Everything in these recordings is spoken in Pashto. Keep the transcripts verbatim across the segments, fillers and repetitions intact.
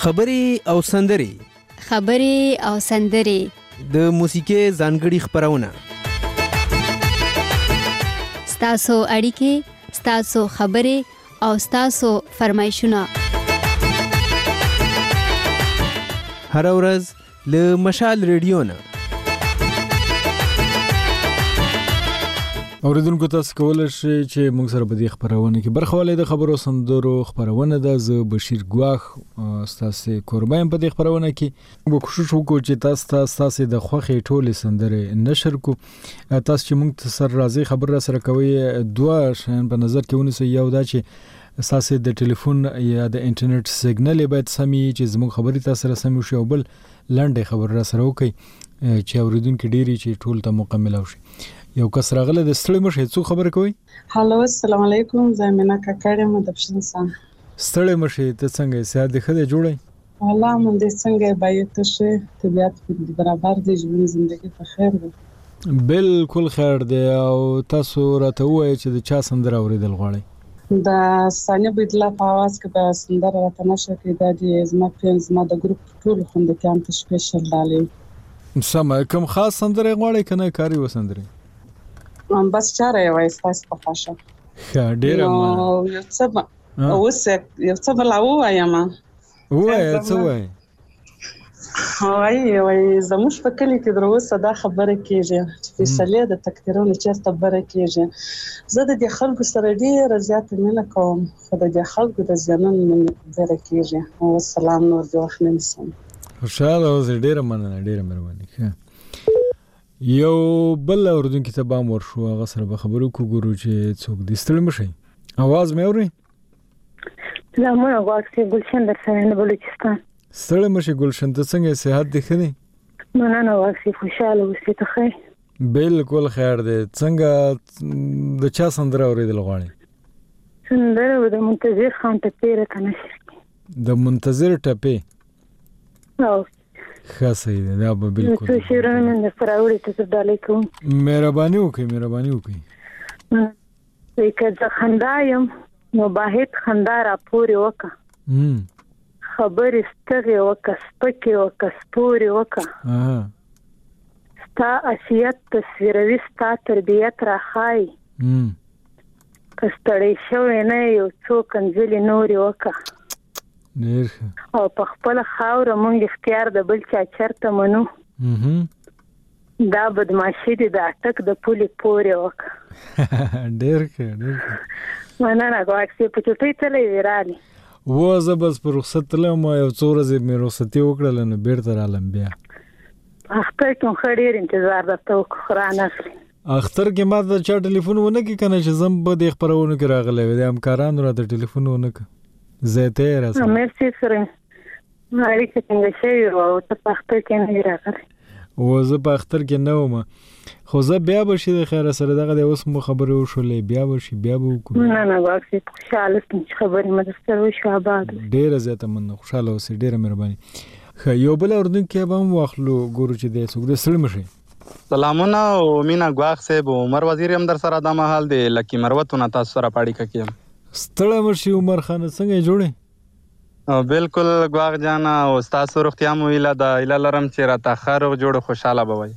خبرې او سندرې خبرې او سندرې د موسیقۍ ځانګړي خبرونه ستاسو اړیکې ستاسو خبرې او ستاسو فرمایشونه هر ورځ له مشال ریډیو نه اوریدونکو تاسو کولای شئ چې موږ سره په دې خبرونه کې برخه ولې د خبرو سندرو خبرونه د ز بشیر ګواخ تاسو قربان په دې خبرونه کې وو کوشش وکړو چې تاسو تاسو د خوخي ټوله سندره نشر کو تاسو چې موږ سره راځي خبر را سره کوي دوه شین په نظر کې ونیسو یو دا چې تاسو د ټلیفون یا د انټرنیټ سیګنال باید سمي چې زموږ خبري تاسو سره سمي شي او بل لاندې خبر را سره وکي چې اوریدونکو ډيري چې ټول ته مکمل وشي یو کس راغله د ستړي مشه څو خبر کوي هالو السلام علیکم زمينه کاکړم د بشنسان ستړي مشه ته څنګه ساده ده خده جوړي والله مونږ دې څنګه بایته شه طبيعت په برابر دي ژوند ژوندۍ په خیر ده بالکل خیر ده او تاسو راته وایي چې د چا سندره اوریدل غواړي د ثانیه بدلا په आवाज کې به سندره راته نشه کې د دې زما پرنس ما د ګروپ ټول خوندکان ته سپیشل دالې سم کوم خاص سندره غواړي کنه کاری وسندره ام بس چاره وای تاسو په خاصه ښه ډیر ما یو څه اوس یو څه بل او وایم وای څه وای وای وای زموږ په کلی کې دروسه دا خبره کیږي چې فیصله د تکتیرونو چیرته خبره کیږي زه د خلکو سره ډیر زیات مینه کوم خو د خلکو د ځانن مینه کیږي او سلام نور د وخت نه نسم خوشاله اوس ډیر مننه ډیر مهرباني ښه یو بل اوردونکو ته بام ورشو هغه سره به خبرو کو ګورو چې څوک د ستړي مشي आवाज مې اوري سلامونه واکسي ګلشن در سره نه بلوچستان ستړي مشي ګلشن ته څنګه صحت دي خدي مننه واکسي خوشاله اوسې ته خیر بالکل خیر دی څنګه د چا سندره اوریدل غواړي سندره د منتظر خان ته پیره کنه د منتظر ټپه او خاصه دی دا به بالکل څه شیرونه نه فراوړي ته ډالې کوم مهرباني وکړئ مهرباني وکړئ وکړه ځ خندایم نو باهت خندا را پورې وکړه خبرې ستغه وکړه سپکه وکړه سپورې وکړه ها ستا اسیت تصویروي ستا تربیت را خای ام کستړې شوې نه یو څو کنځلې نورې وکړه ډیر او په خپل خاور مونږ اختیار د بل چا چرته منو اها دا بدمعشي دي د اٹک د پولي پورې وکړه ډیر ښه ډیر مننه غواړم په چټي تلې ویرالي و زه بس پر رخصت لم یو څو ورځې مې رخصتي وکړل نو بیرته رالم بیا اختر کوم خډیر انتظار درته وکړانه اختر کې ما د چا ټلیفون ونه کې کنه چې زم به د خبرونو کې راغلې و د همکارانو را د ټلیفون ونه کې زته راځه مرسي سره مالک څنګه شي او ته په اختر کې نه راغلی و زه په اختر کې نه وم خو زه بیا به شي د خیر سره دغه د اوس مو خبرې وشولې بیا به شي بیا به وکړو نه نه واکسي خوشاله ستم خبرې مده سره وشو آباد ډیر زیاته من خوشاله اوسې ډیر مهرباني خو یو بل اردن کې به هم واخلو ګورو چې د څوک د سړی مشي سلامونه او مینا ګواخ صاحب عمر وزیر هم در سره د محل دی لکی مروتونه تاسو سره پاړی ککیم ستړی مشي عمر خان څنګه جوړه بالکل ګواغ جان او تاسو روغتیا مو اله د اله لرم چې را تاخر جوړ خوشاله بوي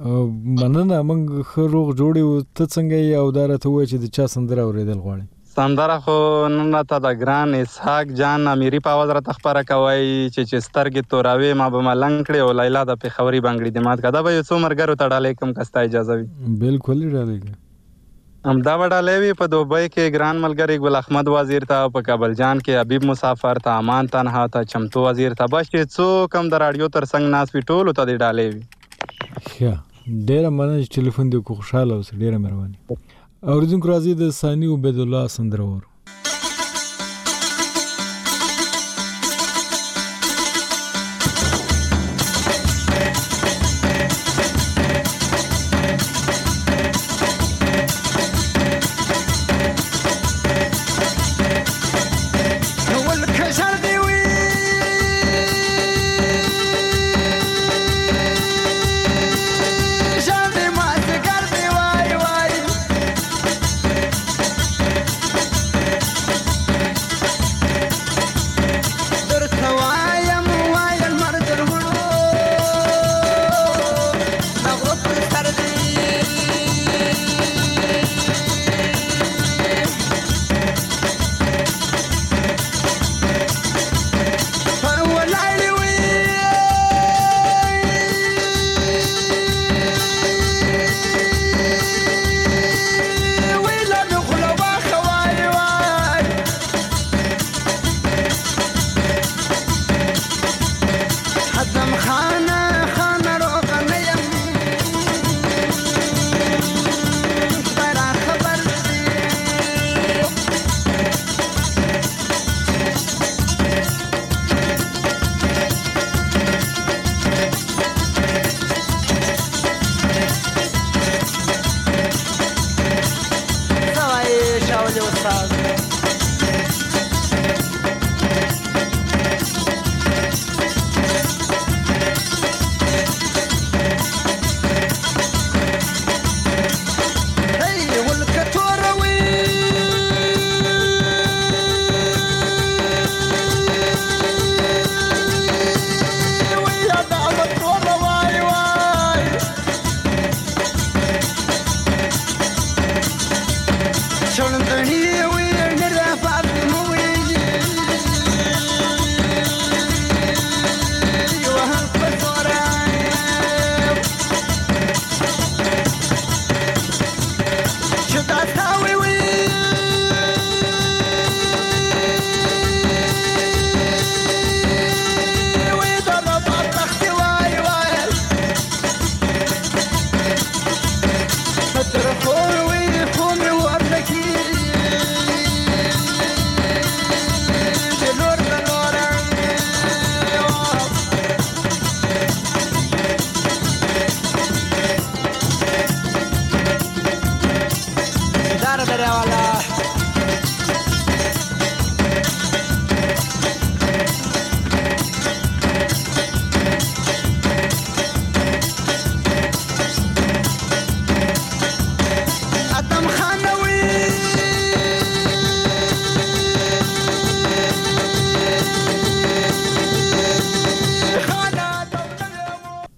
مننه موږ خروغ جوړي ته څنګه یو دارته وای چې د چا سندره اوریدل غواړي سندره خو نن راته د ګران اسحاق جان امیری په आवाज را تخبره کوي چې چې سترګې توراوي ما به ملنګ کړي او لیلا د پیښوري بنگړي د مات کده به یو څو مرګرو ته ډالې کوم کستا اجازه وي بالکل ډالې هم دا وډالې وي په دوبۍ کې ګران ملګری ګل احمد وزیر ته په کابل جان کې حبیب مسافر ته امان تنها ته چمتو وزیر ته بس چې څو کم د رادیو تر څنګ ناس وی ټول ته دی ډالې وي ښه ډیر مننه چې ټلیفون دې کو خوشاله اوس ډیر مهرباني اوریدونکو راځي د ثاني عبید الله سندرور Shall be my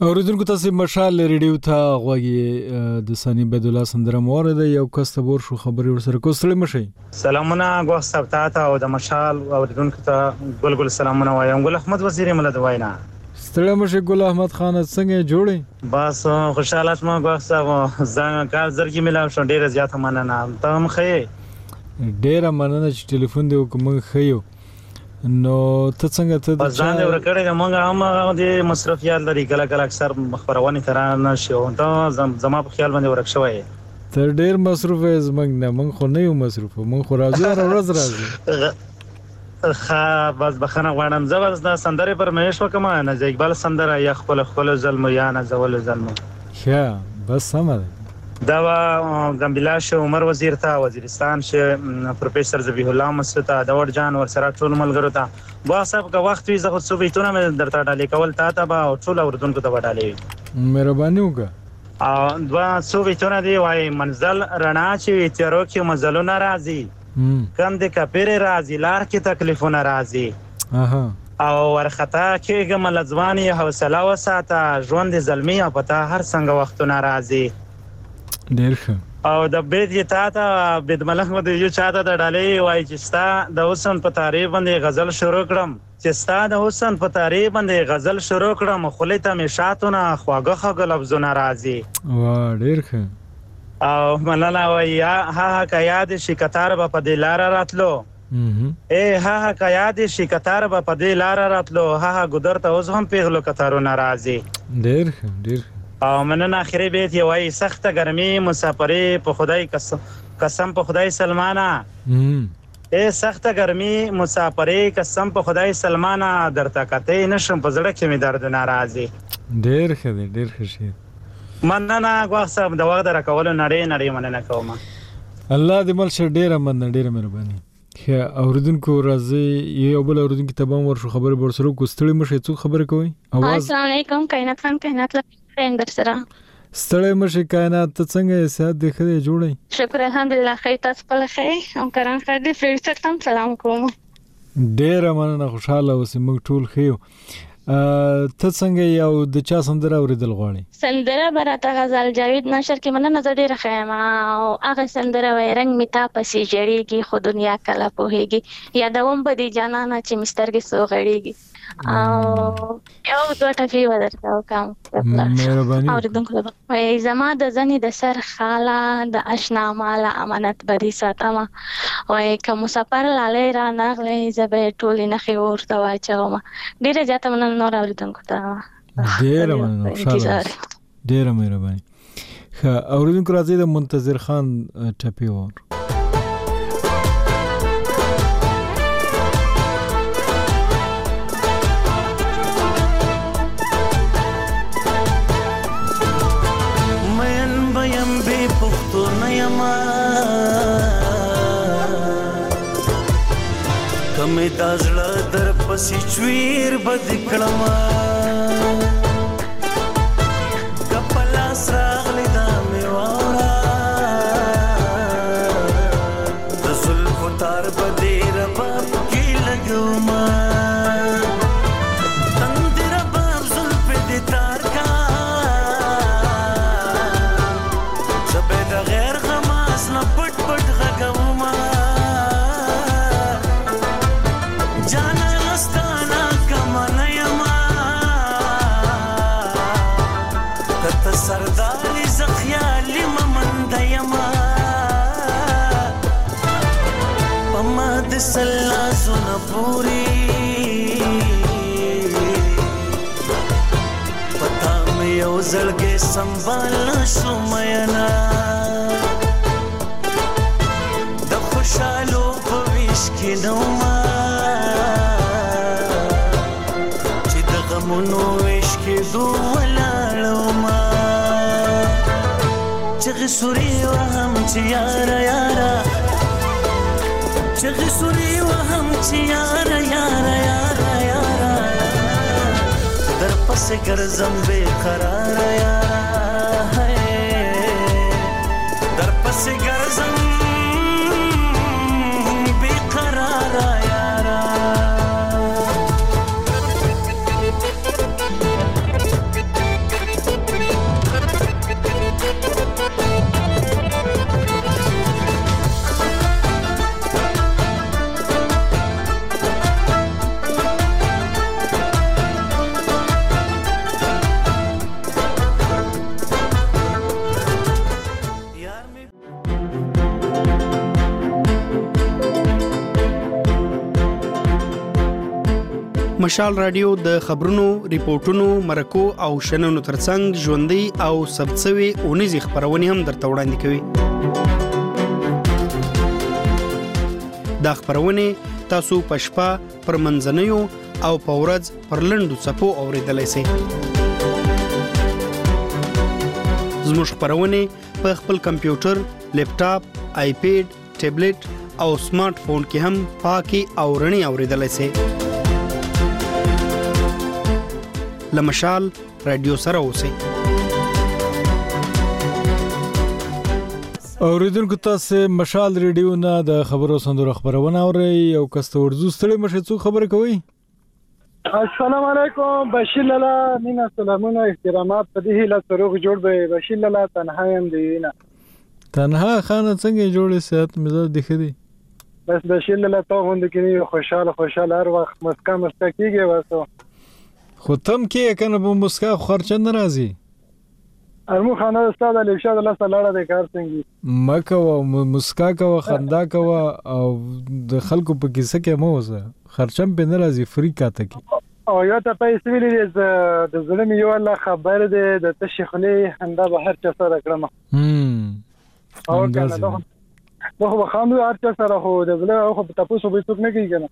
اوریدونکو تاسو مشال ریډیو ته غوږی د سانی بيد الله سندره مورد یو کس ته ور شو خبري ور سره کوستل مشي. سلامونه غوښ سبتا ته او د مشال اوریدونکو ته ګل ګل سلامونه وایم. ګل احمد وزیر مله دواینا ستړی مشه ګل احمد خان څنګه جوړي؟ بس خوشاله اسما غوښ صاحب زنګ کال زرګي ملاو شو ډیره زیاته مننه. ته هم خې ډیره مننه چې ټلیفون دی وکم خيو. نو ته څنګه ته د ځان دی ورکړې موږ هم د مصرفيات لري کله کله اکثر مخبرونه ترانه شو ته زما په خیال باندې ورک شوی. ته ډیر مصروف یې زمنګ نه موږ خو نه یو مصروف موږ خو راځو ورځ راځو. خا بس بخنه غواړم زبر د سندره پر مېش وکم نه ز اقبال سندره یا خپل خپل ظلم یا نه زول ظلم. ښه بس سمه دا غمبلاش عمر وزیر ته وزیرستان شه پروفیسور ذبیح الله مسعود داور جان ور سره ټول ملګرو ته با صاحب کا وخت وي زغه څو بیتونه مې درته ډالې کول تا ته با ټول اوردونکو ته وډالې مهرباني وکړه. او دوا څو بیتونه دی وای منزل رڼا چې تیرو کې مزلونه راځي کم د کپیر راځي لار کې تکلیفونه راځي او ورخطا کې ملځواني حوصله وساته ژوند زلمی او پتا هر څنګه وختونه راځي. ډیر ښه او د بیت یې تا ته بيد ملک مده یو چاته د ډالې وای چې ستا د حسن په تعریف باندې غزل شروع کړم چې ستا د حسن په تعریف باندې غزل شروع کړم خولې ته مې شاتونه خواږه خواږه لفظونه راځي. وا ډیر ښه او مننه وای یا ها ها کا یاد شي کتار به په دې لار راتلو اے ها ها کا یاد شي کتار به په دې لار راتلو ها ها ګدر ته اوس هم پیغلو کتارونه راځي. ډیر ښه ډیر او مننه اخري بیت یې وای سخت ګرمي مسافري په خدای قسم قسم په خدای سلمانا اے سخت ګرمي مسافري قسم په خدای سلمانا درته کته نشم په زړه کې می درد ناراضي. ډیر ښه دی ډیر ښه شي. مننه غوښ صاحب د وخت راکول نړۍ نړۍ مننه کوم. الله دې مل شه ډیره مننه ډیره مهرباني. ښه اوریدونکو راځي یو بل اوریدونکو ته به ور شو خبره ور سره کوستړی مشه څو خبره کوي. السلام علیکم کائنات خان کائنات فرند سره ستړی مشه کائنات ته څنګه سات دی خدای جوړي؟ شکر الحمدلله خیر تاسو په خیر او کران خیر دی فرشتہ تم سلام کوم. ډیره مننه خوشاله اوسې موږ ټول خيو. ته څنګه یو د چا سندره اوریدل غواړي؟ سندره براته غزل جاوید نشر کې مننه زه ډیره خیمه او هغه سندره وای رنگ میتا پسې جړیږي خو دنیا کله پوهیږي یادوم به دي جانانه چې مسترګې سو غړیږي او یو دوه ټکی ودرته وکم. مهرباني اوریدونکو وای زما د زنی د سر خاله د آشنا مال امانت بدی ساتما وای کوم سفر لاله را نغلې زبې ټول نه خي ورته واچوم. ډیره زیاته مننه نور اوریدونکو ته ډیره مننه خوشاله ډیره مهرباني. ښه اوریدونکو راځي د منتظر خان ټپی ور کمه دازړه در پسې چویر بد کړما کپلا سراغلی دا میوارا د زلف تار بده رباب کې لګوما تند رباب زلف دې تار کا زبې د غیر غماس نه پټ پټ غګوما سرداري زخيالي ممند يما پما د سلا زونه پوری پتا مې یو زړګي سنبال شو مینا د خوشالو په ویش کې نو ما چې د غمونو ویش کې دوه چغ سوري وهم چې یارا یارا چغ سوري وهم چې یارا یارا یارا یارا در پس ګرځم بے قرار یارا در پس ګرځم بے قرار یارا مشال رادیو د خبرونو، ریپورتونو، مرکو او شننو ترڅنګ ژوندۍ او ثبتسوي اونیزې خبرونه هم درته وړاندې کوي. دا خبرونه تاسو په شپه پر منځنیو او په ورځ پر لنډو څپو اوریدلای شئ. زموږ خبرونه په خپل کمپیوټر، لیپټاپ، آیپیډ، ټابلیټ او سمارټ فون کې هم پاکي او رڼي اوریدلای شئ. لمشال رادیو سره اوسئ. اوریدونکو تاسو مشال ریډیو نه د خبرو سندرو خبرونه اورئ او کست ورزو ستړي مشه څو خبره کوي. السلام علیکم. بشیر لالا مینا سلامونه احترامات په دې له سروغ جوړ به بشیر لالا تنها هم دی نه تنها خانه څنګه جوړې سات مزه د خدي بس بشیر لالا ته غوند کړي خوشاله خوشاله هر وخت مسکا مسکا کیږي واسو خو تم کې کنه په مسکا خرچ نه راځي. ارمو خانه استاد علی شاه الله تعالی د کار څنګه مکه او مسکا کا خندا کا او د خلکو په کیسه کې مو وسه خرچم په ناراضي فری کاته کی او یو ته پیسې ویلې د ظلم یو الله خبر ده د تشخلی هنده به هر چا سره کړم هم او کنه نو خو خامو هر چا سره خو د ظلم خو په تاسو به څوک نه کیږي کنه.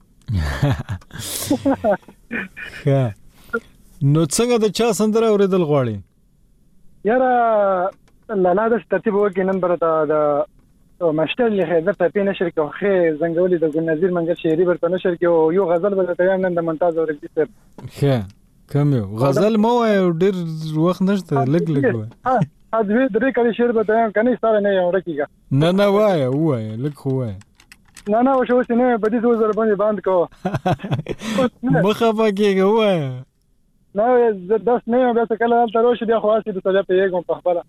نو څنګه د چا سندره اوریدل غواړي یاره لالا د ترتیب وکړي نمبر ته د مشتل له خیر ته په نشر کې خو زنګولي د ګل نذیر منګل شهري ورته نشر کې یو غزل به ته نن د ممتاز اورګي سر ښه کوم یو غزل مو ډیر وخت نشته لګ لګ وای ها دوی درې کړي شعر به ته کني سره نه یو رکیږي نه نه وای وای لګ خو وای نه نه وشو سینې په دې څو زر باندې باند کو مخه پکې وای نه زه داس نه یم بیا کله تل روش دی خو اسې د تل په یګم په خبره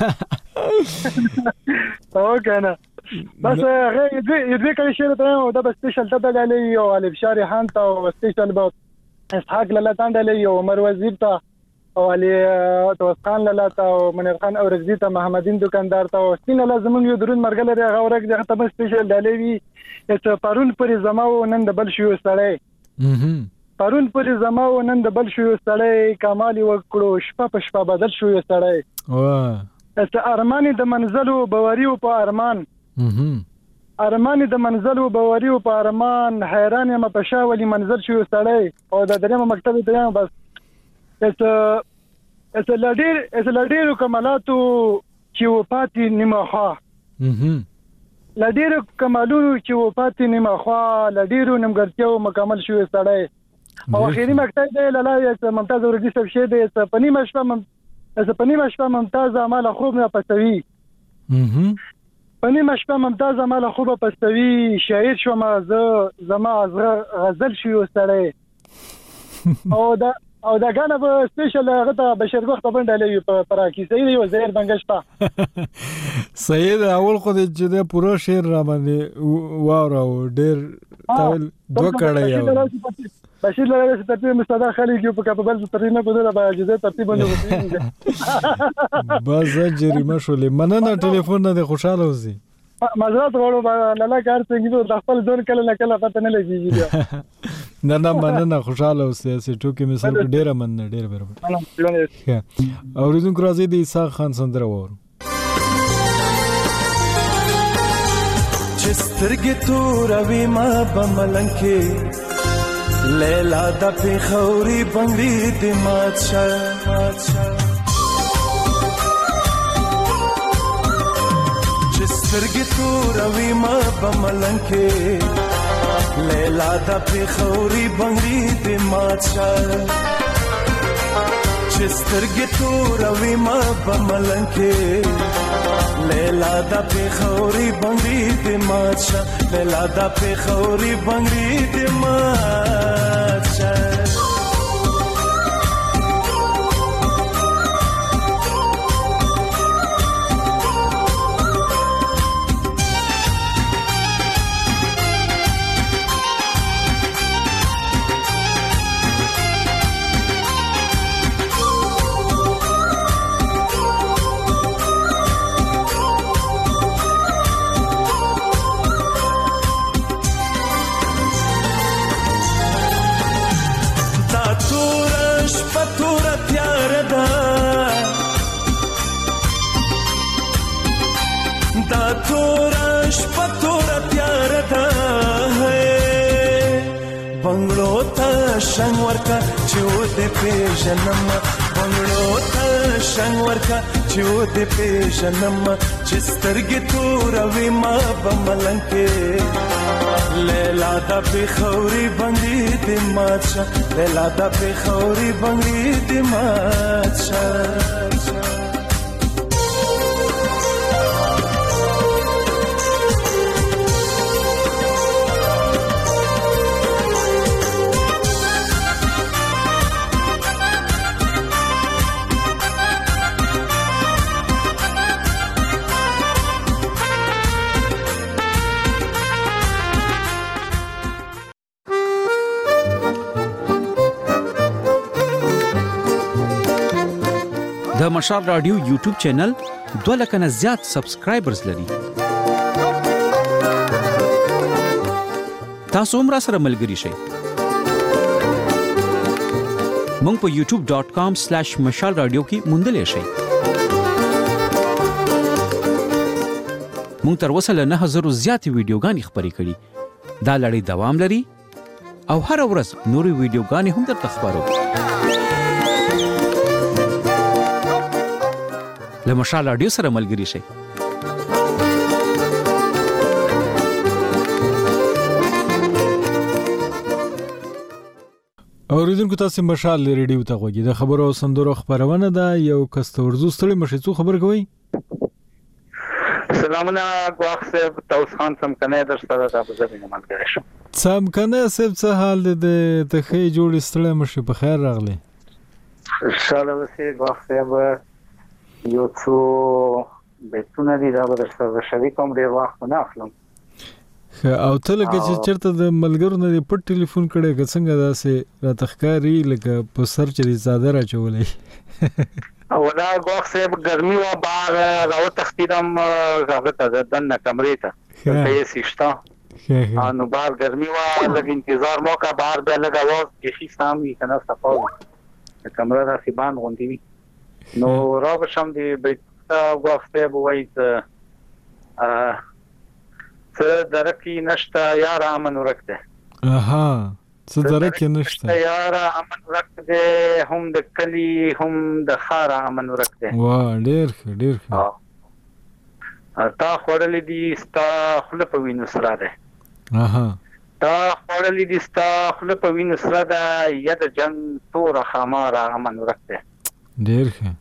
او کنه بس هغه دې دې کله شعر ته دا به سپیشل تبل علی او علي بشاري خان ته او سپیشل به اسحاق لاله تاند علی او عمر وزیر ته او علي توسخان لاله ته او منیر خان او رضی ته محمدین دکاندار ته او سین لازم یو درون مرګل لري هغه ورګ دغه ته سپیشل علی وی چې پرون پر زماو نن د بل شو سړی پرون پر زماو نن د بل شو سړی کمال وکړو شپه په شپه بدل شو سړی واه است ارمانی د منزلو بوریو په ارمان ارمانی د منزلو بوریو په ارمان حیران یم په شاولي منزل شو سړی او د درېم مکتب ته یم بس اس اس لډیر اس لډیر کمالاتو چې و پاتې نیمه خوا لډیر کمالونو چې و پاتې نیمه خوا لډیرو نمګرتیو مکمل شو سړی او اخیری مکتب دی لاله ممتاز اورګي سب شه دی پنی مشپه از پنی مشپه ممتاز اعمال خوب نه پستوي پنی مشپه ممتاز اعمال خوب پستوي شاعر شوم از زما از غزل شو سړی او دا او دا غانه په سپیشل غته بشیر وخت باندې لوي پر کی سید یو زهر بنګشتا سید اول خو دې د پوره شعر را باندې واو ډېر تاول دوه کړه یو بشیر له ترتیب مستدا خالي کې په کپبل ترینه په دغه باجزه ترتیب باندې وځي بس جریمه شولې مننه ټلیفون نه خوشاله اوسې مزرات غوړو لاله کار څنګه د خپل ځون کله نه کله پته نه لګیږي نه نه مننه خوشاله اوسې چې ټوکې مثال ډیره مننه ډیره برابر اوریدونکو راځي د عیسی خان سندره وورو چسترګې توروي ما بملنګ کې لیلا د پیښوري بنگړي د مات شه چسترګې توروي ما بملنګ کې لیلا د پیښوري بنگړي د مات شه چسترګې توروي ما بملنګ کې لیلا د پیښوري بنگړي د مات شه لیلا د پیښوري بنگړي د مات شه بنگلو ته شنگ ورکا چې و دې پیژنم بنگلو ته شنگ ورکا چې و دې پیژنم چې سترګې توروي ما په ملنګ کې لیلا دا پېښوري بنګړي دې مات شه لیلا دا پېښوري بنګړي دې مات شه د مشال رادیو یوټیوب چینل دوه لکه نه زیات سبسکرایبرز لري. تاسو هم راسره ملګري شئ. مونږ په یوټیوب ډاٹ کام سلیش مشال رادیو کې موندلای شئ. مونږ تر اوسه له نه هزارو زیاتې ویډیوګانې خپرې کړي. دا لړۍ دوام لري او هر ورځ نورې ویډیوګانې هم درته خپرو. له مشال رادیو سره ملګري شئ. اوریدونکو تاسو مشال ریډیو ته غوږی د خبرو او سندرو خبرونه ده. یو کستورزو ستړي مشي څو خبر کوي. سلامونه غواخ صاحب توس خان سم کنه در سره تاسو زمينه ملګری شم. سم کنه صاحب څه حال دی د خې جوړ ستړي مشي په خیر راغلی. ان شاء الله وسه غواخ صاحب یو څو بیتونه دي دا به سره شریکوم ډیر وخت نه اخلم. او ته لکه چې چرته د ملګرو نه پټ ټلیفون کړي که څنګه داسې را تخکاری لکه په سر چری زاده را چولې او دا غوښ صاحب ګرمي و بار راو تختیدم هغه ته دنه کمرې ته په سیشتا نو بار ګرمي و لګ انتظار مو کا بار به لګا و چې سامي کنه صفاو کمره را سیبان غونډي وي نو را بشم دی بیت غوښ صاحب وایي ا څه درکی نشته یار امن ورکته. اها څه درکی نشته یار امن ورکته هم د کلی هم د خار امن ورکته. واه ډیر ښه ډیر ښه. تا خورلې دي ستا خپل په وینو سره ده. اها تا خورلې دي ستا خپل په وینو سره ده ید جن تور خمار امن ورکته. ډیر ښه.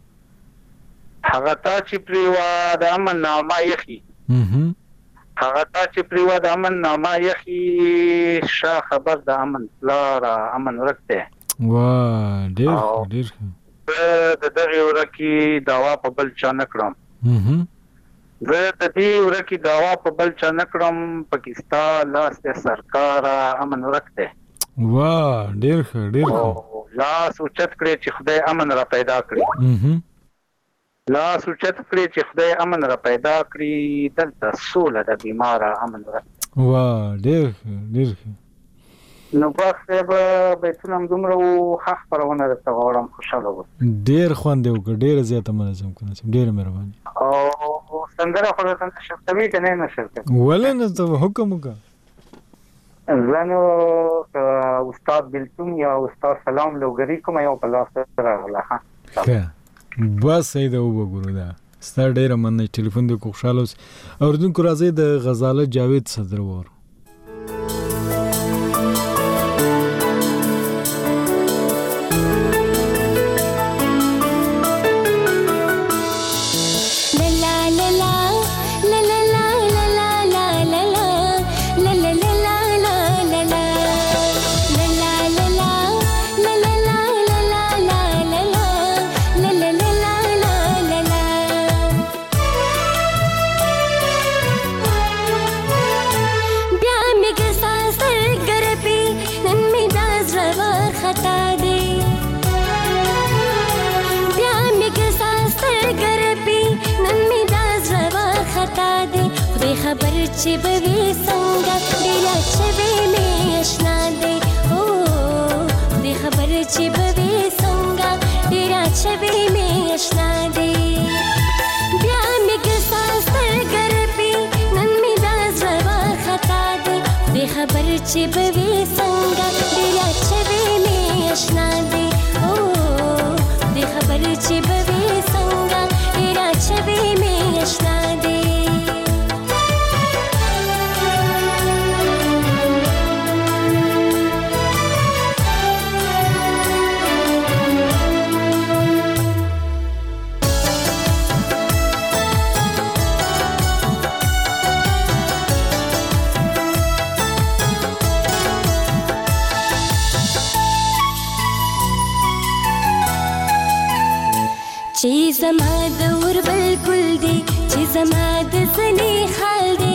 هغه تا چې پریوا د امن نامه یخي. اها هغه تا چې پریوا د امن نامه یخي شاه خبر د امن لاره امن ورکته. واه ډیر ډیر د دغه ورکی داوا په بل چا نکړم. اها زه د دې ورکی داوا په بل چا نکړم پاکستان لاس سرکار امن ورکته. واه ډیر ښه ډیر ښه. لاس اوچت کړی چې خدای امن را پیدا کړی. اها لا سوچت کړی چې خدای امن را پیدا کړی دلته سوله د بیمار امن را. واه ډیر ډیر نو پخته به بیتونه دومره حق پرونه درته غواړم خوشاله و. ډیر خوند یو ډیر زیاته منظم کنه ډیر مهرباني. او څنګه خو ته شرطوي کنه نه شرط. ولنه ته حکم وکړه. زنو استاد بلتون یا استاد سلام لوګری کوم یو په لاس سره ولا ها. بس ایدا وګورو دا ستاره ډیره مننه ټلیفون د خوشاله اوس اوردونکو راځي د غزاله جاوید صدر ور खबर चिबवी संगा दिला छवे में अशना दे ओ दे खबर चिबवी संगा दिला छवे में अशना दे ब्या में के सास कर पे नन में दाजवा खता दे दे खबर چې بوي څنګه ډېر چوي مې آشنا دي او دې خبر چې بوي څنګه ډېر چوي مې آشنا دي چې زما د ور بالکل دی چې زما د زنې خال دی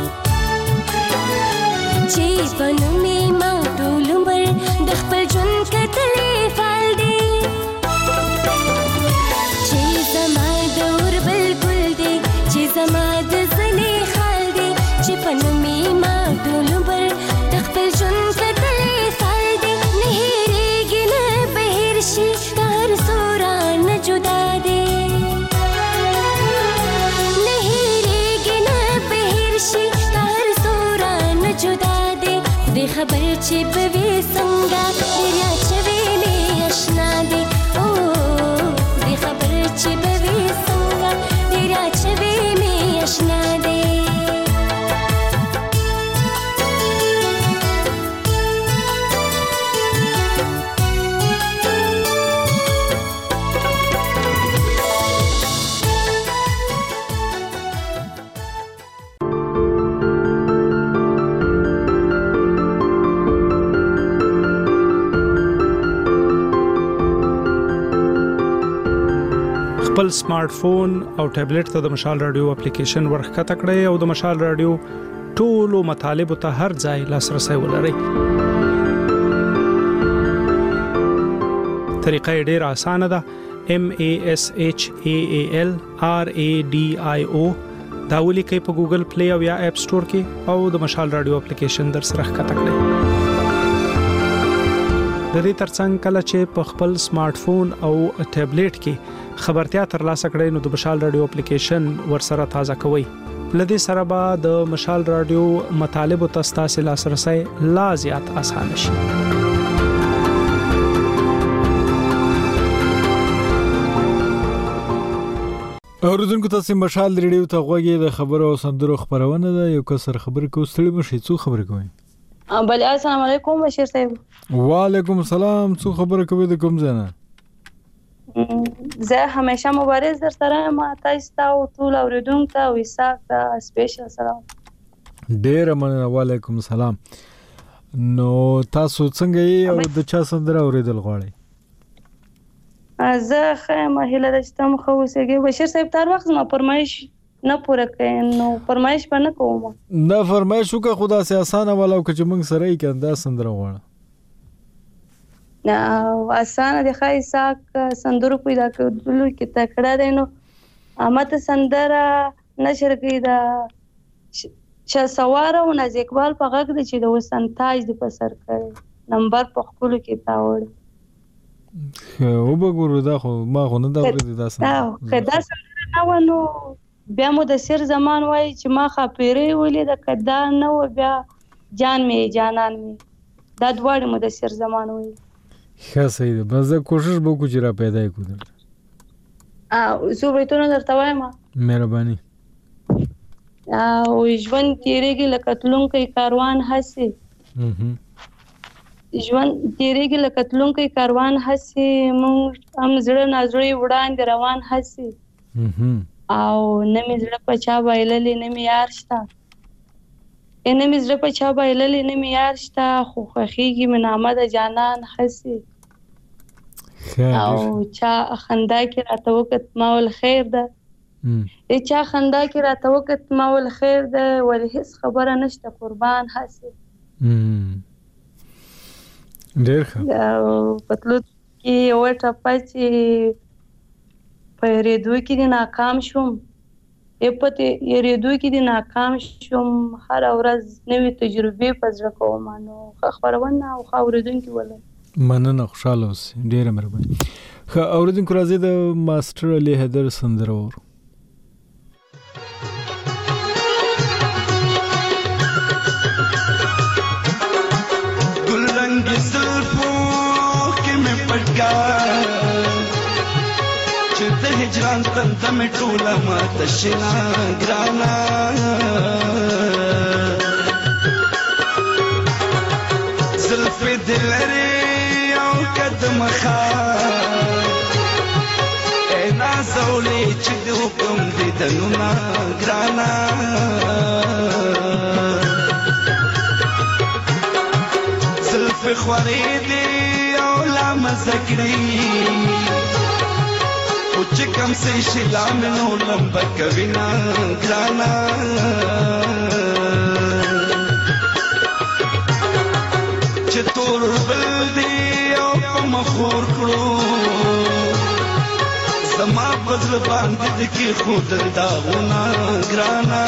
چې په نومې ما ټول عمر د خپل ژوند کتلې فال دی چې زما د ور بالکل دی چې زما د زنې خال دی چې په نومې ما ټول عمر د خپل ژوند کتلې فال دی نه هېرېږي نه بهر شي هر سورا نه جدا خبر چې بوي څنګه ډېر چوي مې آشنا دي او دې خبر چې بوي څنګه ډېر چوي مې آشنا دي خپل سمارټ فون او ټابلیټ ته د مشال رادیو اپلیکیشن ورخکته کړئ او د مشال رادیو ټولو مطالبه ته هر ځای لاسرسي ولرئ. طریقه ډیره اسانه ده. M A S H A A L R A D I O دا ولیکئ په ګوګل پلی او یا اپ سٹور کې او د مشال رادیو اپلیکیشن در سره ښکته کړئ. د دې ترڅنګ کله چې په خپل سمارټ فون او ټابلیټ کې خبرتیا ترلاسه کړئ نو د مشال رادیو اپلیکیشن ورسره تازه کوئ. لدې سره به د مشال رادیو مطالب او تاسو لاسرسي لا زیات آسان شي. اوریدونکو تاسو مشال رادیو ته غوږی د خبرو او سندرو خبرونه ده. یو کسر خبر کوستړي مشي څو خبر کوي. بله السلام علیکم بشیر صاحب. وعلیکم السلام. څو خبر کوي د کوم ځای نه؟ زه همیشه مبارز در سره ما تاسو ته او ټول اوریدونکو ته او اساق ته سپیشل سلام. ډیر مننه. وعلیکم السلام. نو تاسو څنګه یې او د چا سندره اوریدل غواړئ؟ زه خیمه هله د چتم خو سګي بشیر صاحب تر وخت ما فرمایش نه پوره کین نو فرمایش پنه کوم نه فرمایش وکړه خدا سي اسانه ولو چې موږ سره یې کنده سندره غواړم. نه اسانه د خایساک سندرو پیدا کولو کې تکړه دی نو امت سندره نشر کې دا چې سوار او ناز اقبال په غږ د چې د وسنتاج د پسر کړي نمبر په خپل کې تاوړ او بګورو دا خو ما خو نه دا ورته دا سندره کدا سندره نو نو بیا مو د سر زمان وای چې ما خاپېرې ولې د کدا نو بیا جان می جانان می دا دواړه مو د سر زمان وای. ښه صحیح ده. بس کوشش وکړو چې را پیدا کړو. او زه به ته درته وایم مهرباني. او ژوند تیریږي لکه تلونکي کاروان هسي. ژوند تیریږي لکه تلونکي کاروان هسي مونږ هم زړه نازړې وړاندې روان هسي. او نمې زړه په چا بایللې نمې یار شته نمې زړه په چا بایللې نمې یار شته خو خوښیږي مې نامه د جانان هسي. او چا خندا کې راته وکت ما ول خیر ده ای چا خندا کې راته وکت ما ول خیر ده ولې هیڅ خبره نشته قربان هسي. ډېر ښه. پتلو کې یو ټپه چې په ریډیو کې د ناکام شوم پته ریډیو کې د ناکام شوم هر ورځ نوې تجربې پزړه کوم نو خبرونه او اوریدونکو ولې مننه. خوشاله اوسئ. ډېر مهرباني. ښه اوریدونکو راځي د ماستر علي حیدر سندره ور هجران تنده مې ټوله ماته شنه ګرانه زلفې دې لرې او قد مخال ای نازولې چې د حکم دیدنونه ګرانه زلفې خوارې دې او لا مزه کړي خو چې کم څه شي لا مې نو لمبه کوي نه ګرانه چې تور بل دی او په مخور کړو زما په زړه باندې د کېښودل داغونه ګرانه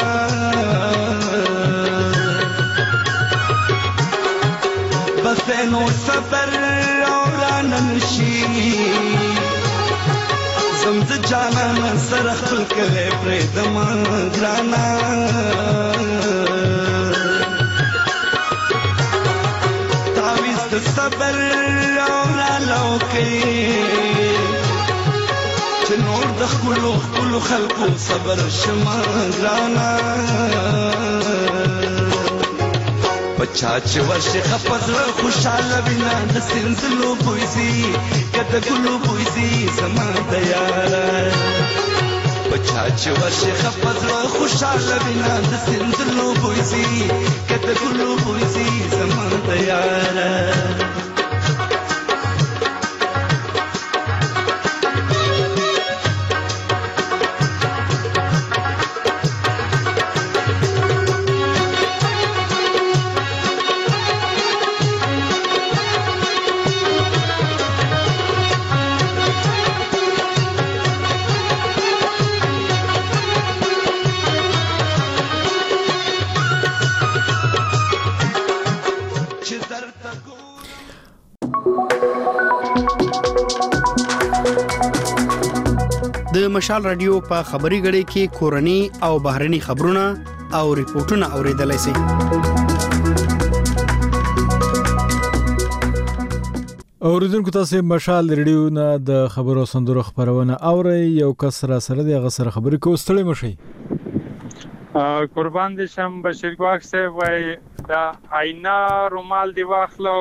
بس دی نو صبر او رانه نشي زم د جانانه سره خپل کلی پرېږدمه ګرانه صبر او رالو کوي چې نور د خپلو خپلو خلکو صبر شمه ګرانه بچا چې ورشي خفه زړه خوشحاله وینه د سینځلو بوی ځي که د ګلو بوی ځي زما د یاره بچا چې ورشي خفه زړه خوشحاله وینه د سینځلو بوی ځي که د ګلو بوی ځي زما د یاره د مشال رادیو په خبري غړي کې کورني او بهرني خبرونه او ریپورتونه اوریدلای شئ. اوریدونکو تاسو مشال رادیو نه د خبرو سندرو خبرونه اوري یو کس را سره د غسر خبرې کوستلې مشي. قربان دي شم بشیر ګواخ سه وای دا آینا رومال دی واخلو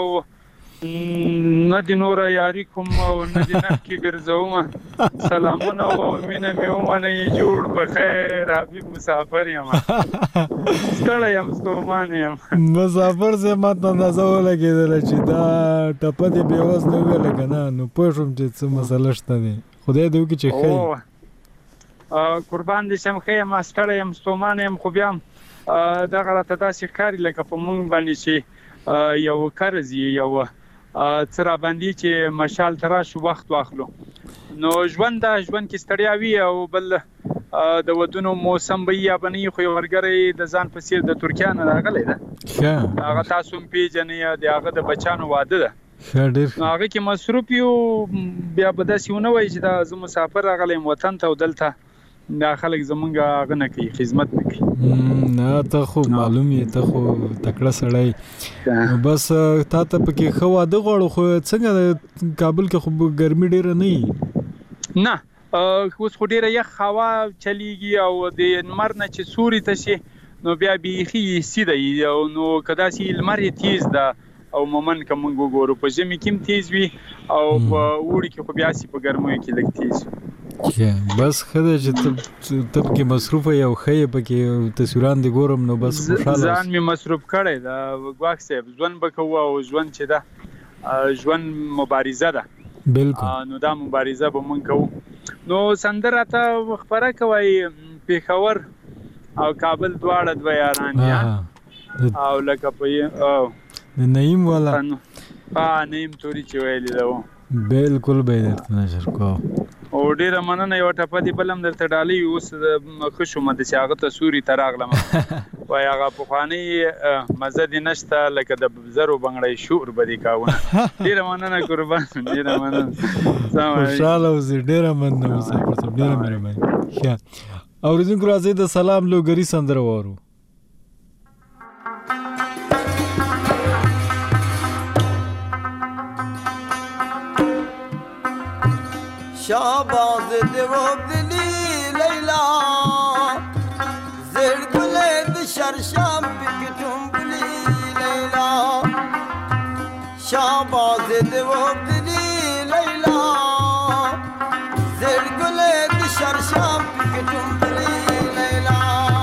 نه د نور یاري کوم او نه د نخي ګرځوم سلامونه او مینه مې ومنه جوړ بخیر حبیب مسافر یم ستړی یم ستومان یم مسافر زه ماته نازو لګیدل چې دا ټپه دې به واز نه ویل کنه نو پښوم چې څه مسله شته دي خدای دې وکړي چې خیر قربان دي شم خیر ما ستړی یم ستومان یم خو بیا دا غلطه داسې ښکاري لکه په مونږ باندې چې یو قرض یو تر باندې چې مشال تراش وخت واخلو نو ژوند دا ژوند کې ستړیا وی او بل د ودونو موسم به یا بنې خو ورګری د ځان په سیر د ترکیه نه راغلی ده هغه تاسو پیژنې د هغه د بچانو واده ده هغه کې مصروف یو بیا به داسې ونه وای چې دا زه مسافر راغلم وطن ته او دلته دا خلک زمونږ هغه نه کوي خدمت نه کوي نه ته خو معلوم یې ته خو تکړه سړی بس تا ته پکې خو واده غواړو خو څنګه کابل کې خو ګرمي ډیره نه نه اوس خو ډیره یخ هوا چلیږي او د نمر نه چې سوري ته شي نو بیا بیخي سیده نو کدا سي لمر تیز ده او مومن کوم وګورو په ژمي کې تیز وي او په وړي کې خو بیا سي په ګرمۍ کې لګ تیز بس خدای چې تب کې مصروف یو خې پکې تصویران دي ګورم نو بس خوشاله ځان می مصروف کړی دا واک صاحب ژوند بکوه او ژوند چې دا ژوند مبارزه ده بالکل نو دا مبارزه به مونږ کوو نو سندره ته خبره کوي پیښور او کابل دواړه دوه یاران دي او لکه په او نعیم والا ها نعیم توري چې ویل دا بالکل به درته نشر کو او ډیره مننه یو ټپه دی بلم درته ډالۍ اوس خوشو مده چې هغه ته سوري تراغلم وای هغه په خواني مزه دي نشته لکه د زرو بنگړی شور بدی کاونه ډیره مننه قربان ډیره مننه خوشاله اوس ډیره مننه اوس ډیره مهرباني ښه اوریدونکو راځي د سلام لوګری سندره وورو शाहबाज देवोबदली लैला जेड़ गुलेद शरशाम पिकटुम्बली लैला शाहबाज देवोबदली लैला जेड़ गुलेद शरशाम पिकटुम्बली लैला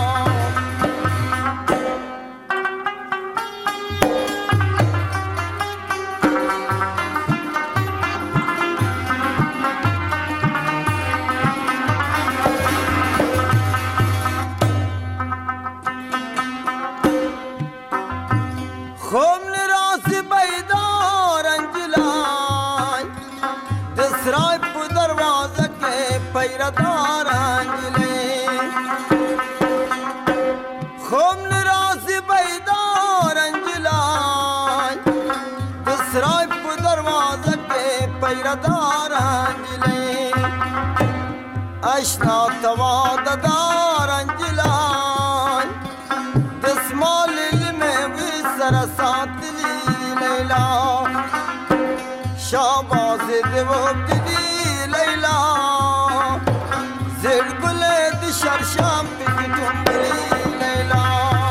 पैरदार अंजले खूब निराश बैदार अंजला दूसरा दरवाजा के पैरदार अंजले अशना तवादार अंजला दसमाल में भी सरसात लैला शाहबाज देवोबदली लैला शरशाम पिकटुम्बली लैला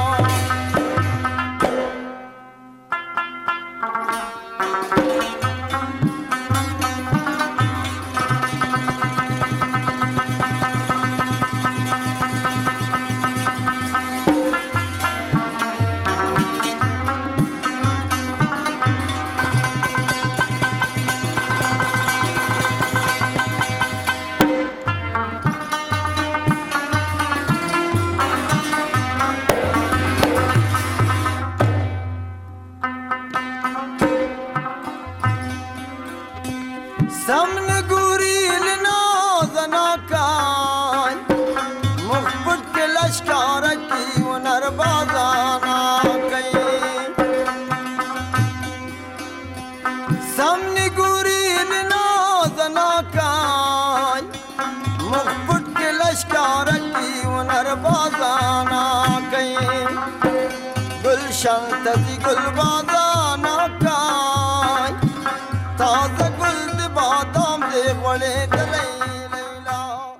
शांति गुल बादाना काय ताजा गुल दे बादाम दे वले दलैला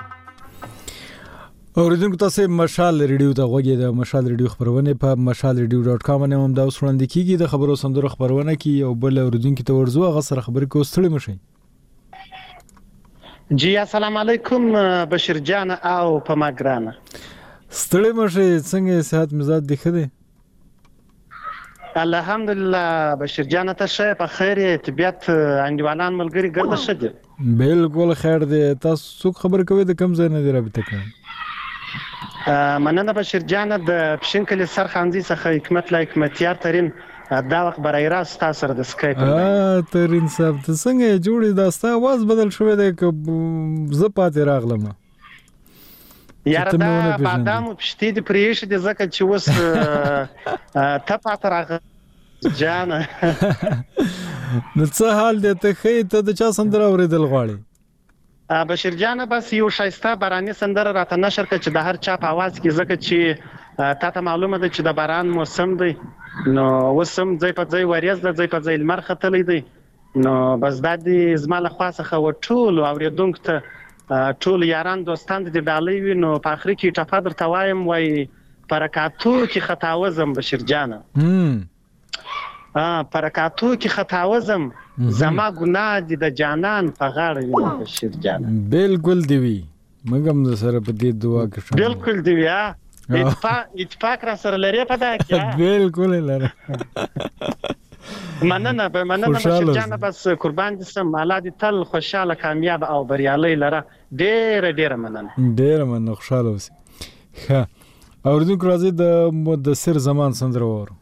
اوریدونکو تاسو مشال ریډیو ته غوږی د مشال ریډیو خبرونه په مشال ریډیو ډاټ کام باندې هم دا وسوړاندې کیږي د خبرو سندرو خبرونه کی او بل اوریدونکو ته ورزو هغه سره خبرې کو ستړي مشي جی السلام علیکم بشیر جان او پماګرانه ستړي مشي څنګه صحت مزاج دی خدي الحمدلله بشیر جان ته شه په خیر طبيعت انډیوالان ملګری ګرځ شدي بالکل خیر دی تاسو څوک خبر کوي د کم ځای نه دی رابطه کوي مننه بشیر جان د پښینکل سرخانزي څخه حکمت لا حکمتیار ترين دا وخت برای راست تاسو سره د سکایپ ا ترين صاحب څنګه جوړی داستا आवाज بدل شوې ده ک ز پاتې راغلم یاره دا بادام پښتې د پریش د زکه چې وس ته پاتې راغ جان نو څه حال دې ته خې ته د چا سندره اوریدل غواړي بشیر جان بس یو شایسته باراني سندره راته نشر کړ چې د هر چا په आवाज کې زکه چې تاسو معلومه ده چې د باران موسم دی نو وسم ځای په ځای وریاز د ځای په ځای لمر ختلې دی نو بس د دې زماله خاصه خو ټول اوریدونکو ته ټول یاران دوستان د ډالۍ وینو په اخر کې ټفا در توایم وای پرکاتو کې خطاوزم بشیر جان هم ا پرکاتو کې خطاوزم زما ګناه دي د جانان په غاړه وي بشیر جان بالکل دی وی مګم د سره په دې دعا کې بالکل دی وی اتفاق اتفاق را سره لري په دا کې بالکل لري مننه به مننه بشیر جان بس قربان دي سم الله دې تل خوشاله کامیاب او بریالي لره ډېر ډېر مننه ډېر مننه خوشاله اوسئ ښه اوریدونکو راځي د مدثر زمان سندره وورو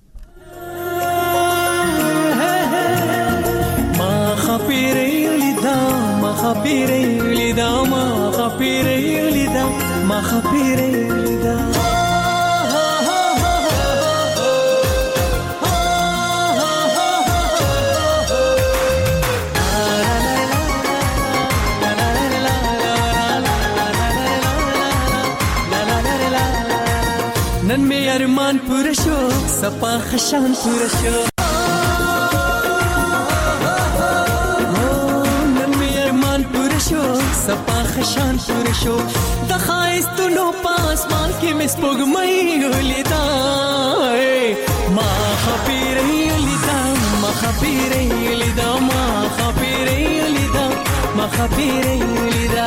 ما خبرې لیدا ما خبرې لیدا ما خبرې لیدا ما خبرې لیدا نن می ارمان پوره شو سپا خشان پوره شو نن می ارمان پوره شو خشان پر شو د خایستونو پاسمان کې مس پګمې ولیدا ما خبرې ولیدا ما خبرې ولیدا ما خبرې ولیدا ما خبرې ولیدا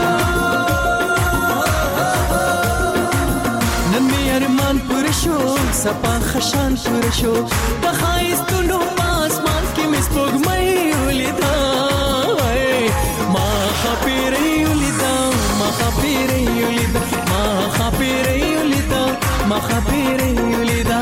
نن مې ارمان پر شو سپا خشان پر شو د خایستونو پاسمان کې مس پګمې ولیدا ما خبرې ولیدا ما خبرې ولیدا ما خبرې ولیدا ما خبرې ولیدا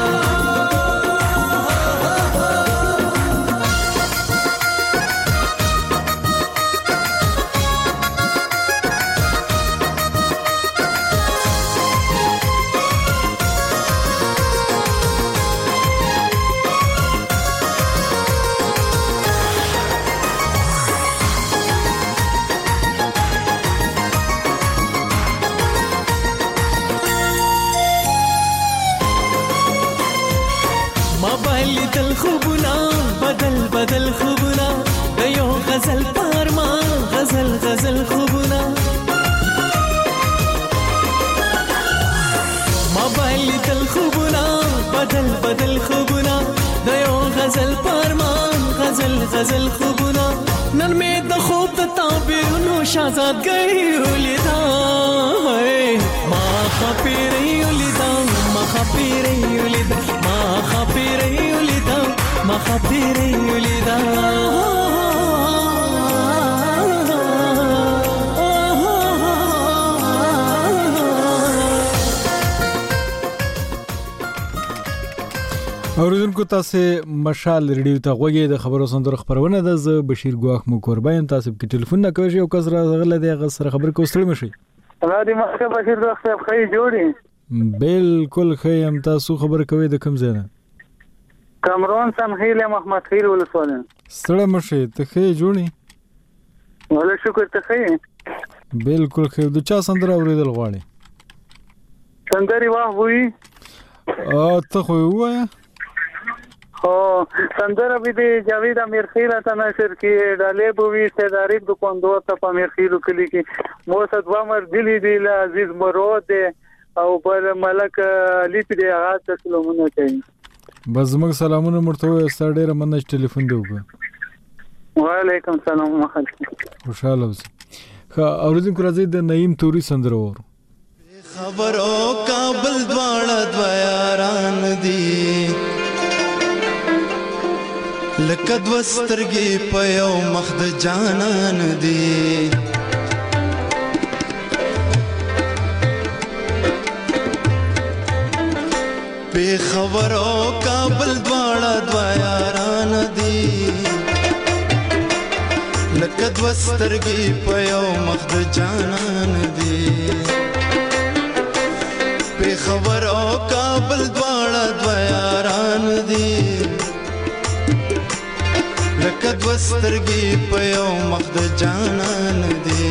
بدل خوبنا بدل بدل خوبنا د یو غزل پارما غزل غزل خوبنا ما بدل خوبنا بدل بدل خوبنا د یو غزل پارما غزل غزل خوبنا نن مې د خوب د تعبیرونو شازاد گئی ولیدا ما خبرې ولیدا ما خبرې ولیدا ما خبرې ولیدا ما خبرې ولیدا اوریدونکو تاسو مشال ریډیو ته غوږی د خبرو سندرو خبرونه ده ز بشیر ګواخ مو قربان تاسو کې ټلیفون نه کوي او کس راغله دی غ سره خبر کوستل مشي الله دې مخه بشیر ګواخ صاحب خی جوړي بالکل خیم تاسو خبر کوي د کوم ځای نه کامرون سم خیل محمد خیل ولسوال سره مشي ته خی جوړي ولا شکر ته خی بالکل خی د چا سندره اوریدل غواړي سندري واه وی ا ته خو وایا او سندره به دي جاوید امیر خیل ته نشر کې ډالې بووي سیداری د کوندو ته په امیر خیل کلی کې مو صدوا مر دلی دی عزیز مرود او بل ملک علی په هغه تسلمونه کوي بس موږ سلامونه مرته ستاره ډیره مننه ټلیفون دی وګ وعلیکم سلام مخالف خوشاله اوسه خا اوریدونکو راځي د نعیم توري سندره ور خبرو کابل دواړه دویاران دي لکه دوسترګي په یو مخ د جانان دي په خبرو کابل دواړه دویاران دي لکه دوسترګي په یو مخ د جانان دي په خبرو کابل دواړه دویاران دي لکه دوسترګي په یو مخ د جانان دي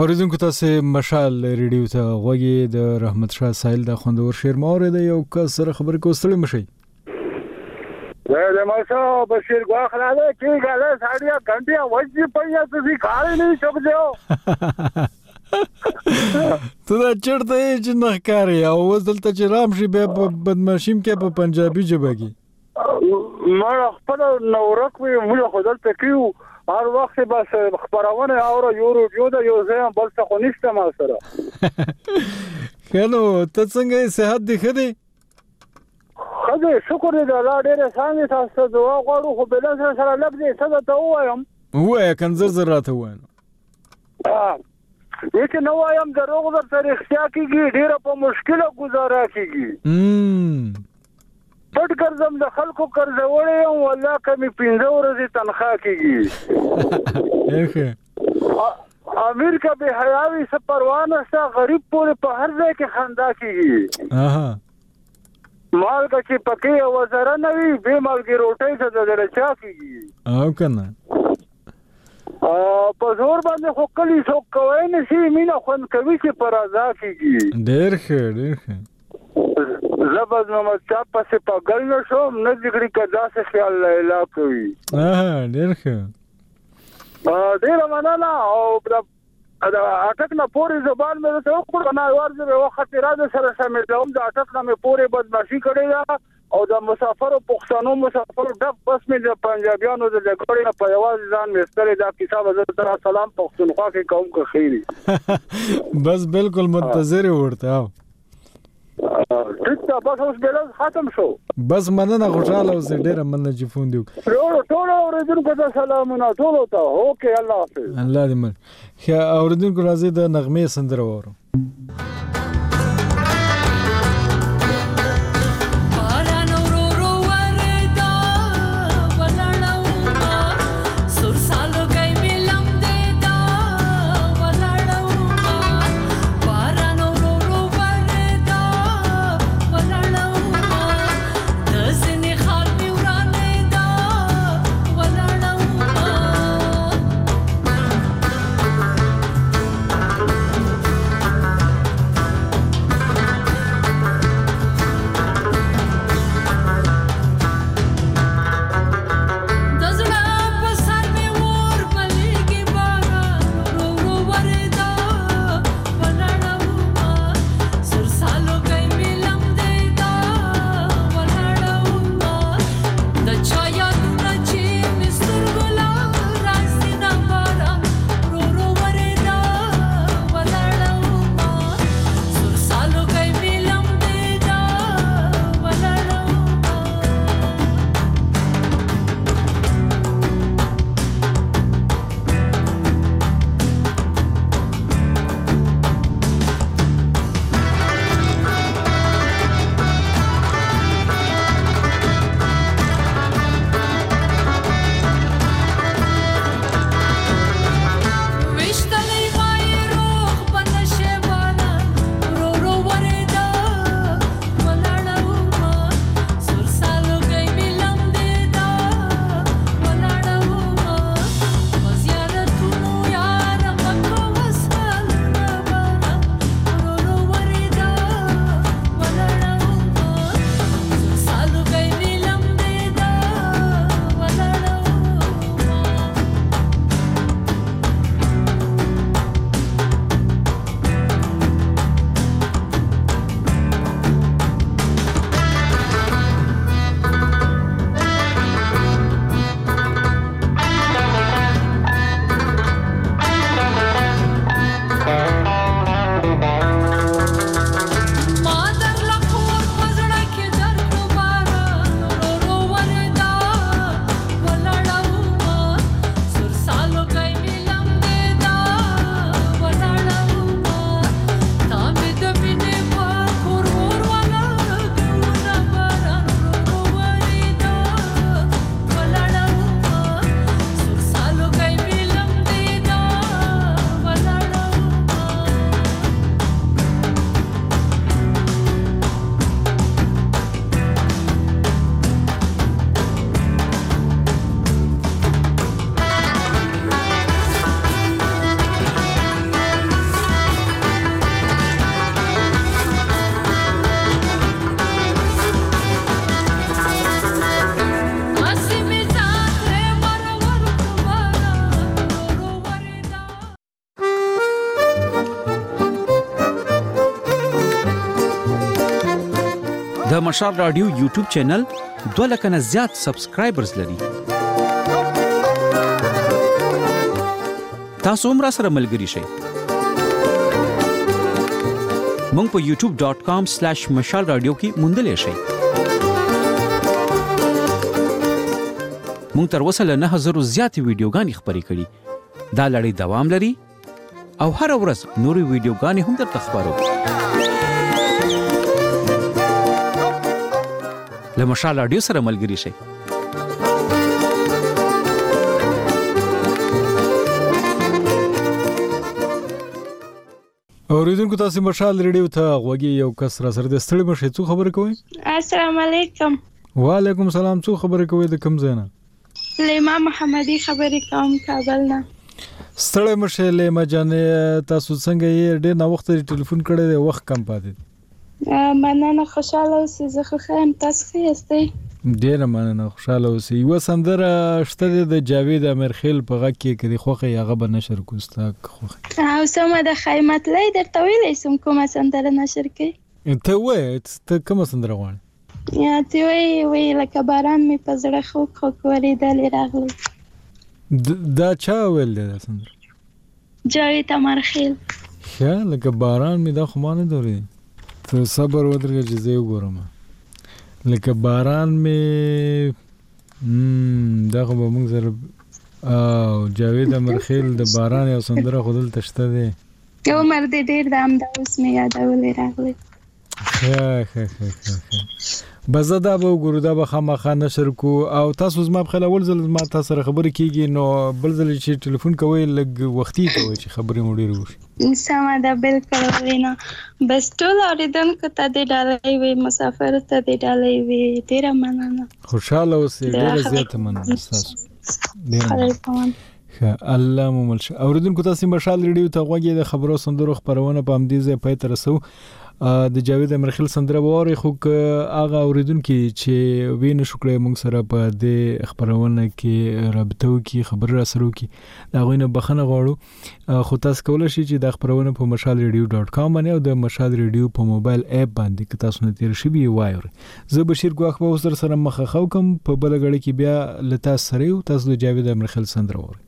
اوریدونکو تاسو مشال ریډیو ته غوږی د رحمت شاه سایل د خوندور شعر مورید یو کس سره خبرې کوستلې مشي زه ما څه بشیر ګوا خلاله کی غاله ساړیا غنډیا وځي پیا څه کار نه شپځو ته دا چرته چې نه کاری او وزلته چې رام شي به بدمعشیم کې په پنجابي ژبه کې ما خپل نورک وی موږ خدای ته کیو هر وخت بس خبرونه اورو یو یو دا یو ځم بل څه خو نشته ما سره کنو ته څنګه صحت دی خدي خدای شکر دې الله ډېر سامي تاسو دعا غواړو خو بل سره سره لګ دې څه ته وایم وای کنځر زراته وایم ها دې نو وایم دروغ در سره اختیا کیږي ډېر په مشکله گزاره کیږي پټ ګرځم د خلکو قرضوړې او والله کمی پنځه ورځې تنخواه کیږي امیر کا به حیاوی څه پروا نشته غریب پورې په هر ځای کې خندا کیږي اها مال کا چې پکې وزره نه وي به مالګي روټۍ څه د رچا کیږي او کنه په زور باندې خو کلی څوک کوي نه شي مینه خون کوي چې پر ازا کیږي ډېر ښه ډېر ښه زبد محمد چا پسې پاگل نشم نه جګړې کدا څه خیال لا کوي اه ډېر ښه ډېر مننه او دا اټک نه پوری زبان مې ته وکړ نه ورځ به وخت راځي سره سمې دوم دا اټک نه مې پوری بدمعشي کړې او د مسافرو پښتنو مسافرو ډب بس مې د پنجابیانو د جګړې په یوازې ځان مې ستړي دا کیسه وزر تر سلام پښتونخوا کې قوم کو خیری بس بالکل منتظر ورته ټیک دا بس اوس بل ختم شو بس مننه خوشاله اوسې ډېر مننه چې فون دیو ټول ټول اوریدونکو ته سلامونه ټول ته اوکې الله حافظ الله دې مل خیا اوریدونکو راځي د نغمه سندره وورو Thank you. د مشال رادیو یوټیوب چینل دوه لک نه زیات سبسکرایبرز لري. تاسو هم راسره ملګري شئ. مونږ په یوټیوب ډاٹ کام سلیش مشال رادیو کې موندلی شئ. مونږ تر اوسه له نه هزارو زیاتې ویډیوګانې خپرې کړي. دا لړۍ دوام لري او هر ورځ نورې ویډیوګانې هم درته خپرو. له مشال رادیو سره ملګري شئ. اوریدونکو تاسو مشال ریډیو ته غوږی یو کس را سره د ستړي مشه څو خبرې کوي. السلام علیکم. وعلیکم السلام. څو خبرې کوي د کوم ځای نه؟ لیما محمدي خبرې کوم کابل نه. ستړي مشه لیما جانې تاسو څنګه یې ډېر نو وخت ټلیفون کړی دی وخت کم پاتې. مننه خوشاله اوسې زه خو ښه تاسو ښه یاستئ؟ ډېره مننه خوشاله اوسې. یوه سندره شته د جاوید امیرخیل په غږ کې کدي خوښه هغه به نشر کو ستا خوښه او سمه د خیمتلۍ درته ویلی سم کومه سندره نشر کوي ته وایې ته کومه سندره غواړې؟ یا ته وایې وایي لکه باران مې په زړه خوږ خوږ ورېدلې راغلی. دا چا ویل دی دا سندره؟ جاوید امیرخیل. ښه لکه باران مې دا خو ما نه دی اورېدی. ته صبر ودرېږه چې زه یې وګورم. لکه باران مې دا خو به موږ سره او جاوید امیرخیل د باران یو سندره خو دلته شته دی. عمر دې ډېر د همدا اوس مې یادولې راغلی. ښه ښه ښه ښه بس زه دا به وګورو دا به خامخا نشر کو. او تاسو زما په خیال اول ځل ما تاسو سره خبرې کېږي نو بل ځل چې ټلیفون کوئ لږ وختي کوئ چې خبرې مو ډېرې وشي. سمه ده بالکل وینا. بس ټول اورېدونکو ته دې ډالۍ وي مسافر ته دې ډالۍ وي. ډېره مننه. خوشحاله اوسئ. ډېره زیاته مننه ستاسو. ښه الله مو مل شه. اورېدونکو تاسو مشال ریډیو ته غوږ د خبرو سندرو خپرونه په همدې ځای پای ته رسو. د جاوید امیرخیل سندره ووري خو هغه اوریدونکو چې وینې شو کړی موږ سره په دې خبرونه کې رابطه وکړي خبر را سره وکړي دا غوینه بخنه غواړو. خو تاسو کولای شئ چې د خبرونه په مشال ریډیو ډاٹ کام باندې او د مشال ریډیو په موبایل اپ باندې که تاسو نه تیر شي وي وایو. زه بشیر ګواخ به سره سره مخه خو کوم په بل غړي کې بیا لتا سره تاسو د جاوید امیرخیل سندره ووري.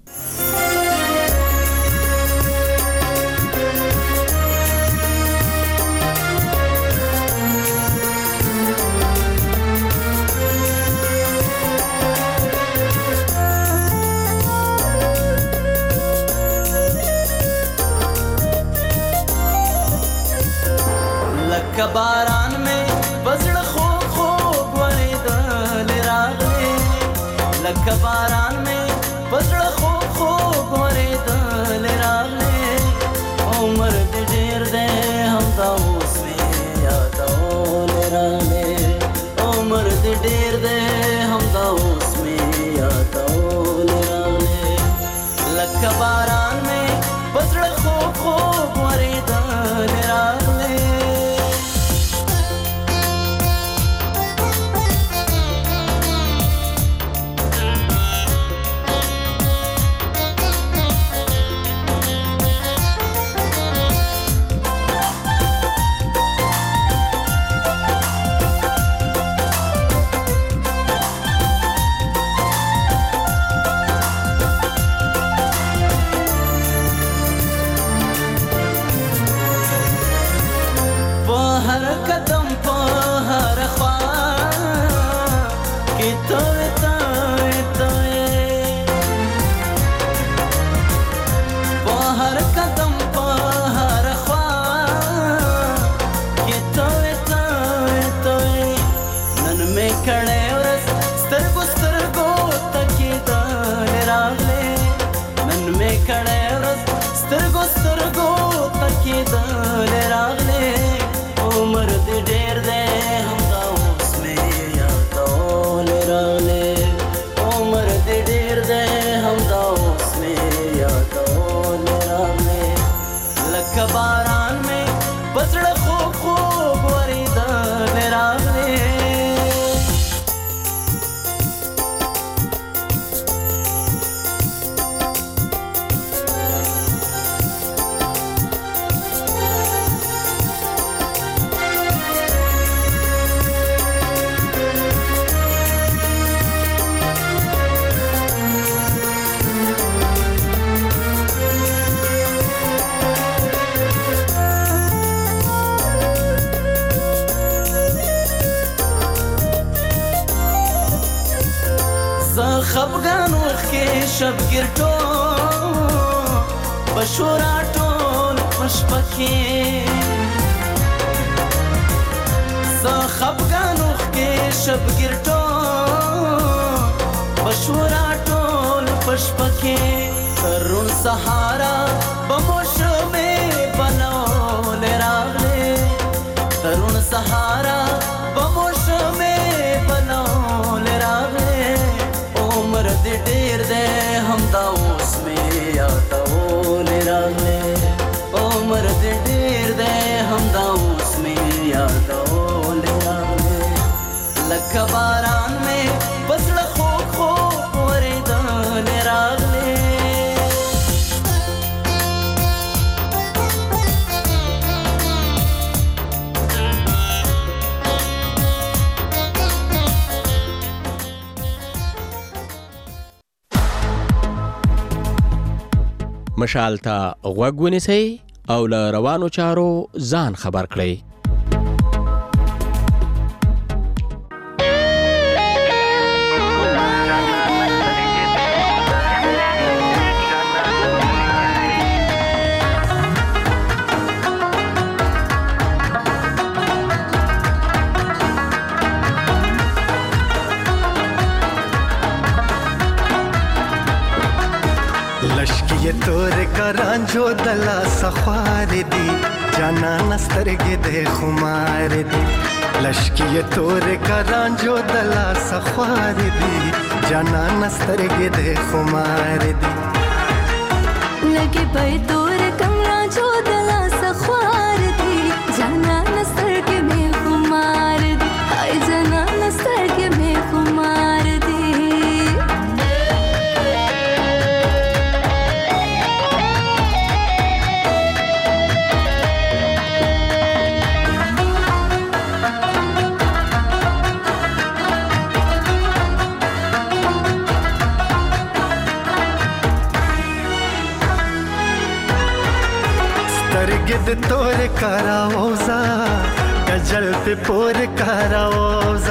باران میں بزړه خوب خوب ورېدل راغلی. لکه باران میں بزړه خوب خوب ورېدل راغلی. عمر دې ډېر دی همدا اوس مې یادول راغلی. عمر دې ډېر دی همدا اوس مې یادول راغلی. لکه باران میں بزړه خوب خوب ورېدل راغلی. سترګو سترګو تکې دل راغله عمر دې خفګان وخې شبګیر ټول بشورا ټول مشپکې زه خفګان وخې شبګیر ټول بشورا ټول مشپکې ترون سهارا بموشمه بنول راغله ترون سهارا بموشمه بنول راغله عمر دې ډېر دې هم دا اوس مې یادول راغله عمر دې ډېر دې هم دا اوس مې یادول راغله لکه باران مې بسړه خو خو ورېدل راغله مشال ته غوږ ونیسئ او له روانو چارو ځان خبر کړئ. ये तोरे करांजो दला सख्वार दी जाना नस्तरगे दे खुमार दी लश्की ये तोरे करांजो दला सख्वार दी जाना नस्तरगे दे खुमार दी लगे पे तोरे कमरा जो दला सख्वार दी जाना नस्तरगे में खुमार दी हाय जाना नस्तरगे में खुमार दी गिद तोरे कराओजा गजल पे पोर कराओजा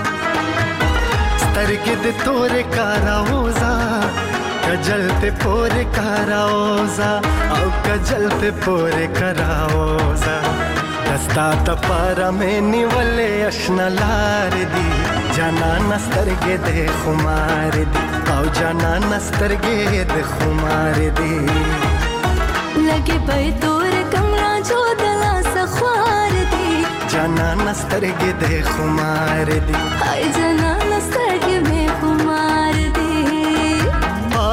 स्तरगिद तोरे कराओजा गजल पे पोर कराओजा औ गजल पे पोर कराओजा दस्ता तपारा में निवले अशना लार दी जाना नस्तरगे दे खुमार दी औ जाना नस्तरगे दे खुमार दी लगे पे तोरे कमरा जो दला सख्वार दी जाना नस्तरगे दे खुमार दी हाय जाना नस्तरगे में खुमार दी आ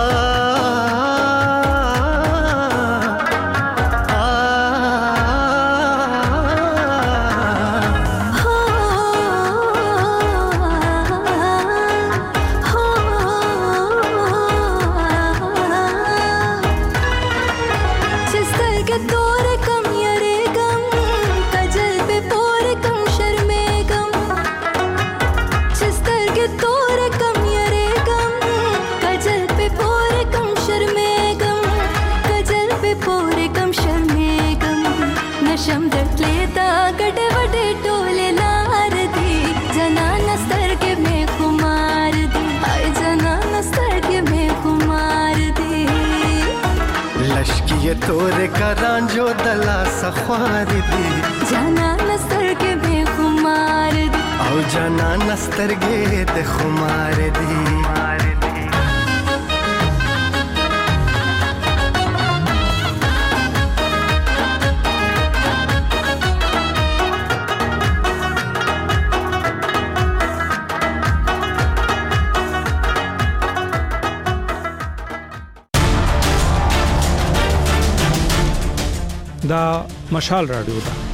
ये तोरे करांजो दला सख्वार दी जाना नस्तरगे में खुमार दी औ जाना नस्तरगे दे खुमार दी دا مشال رادیو ده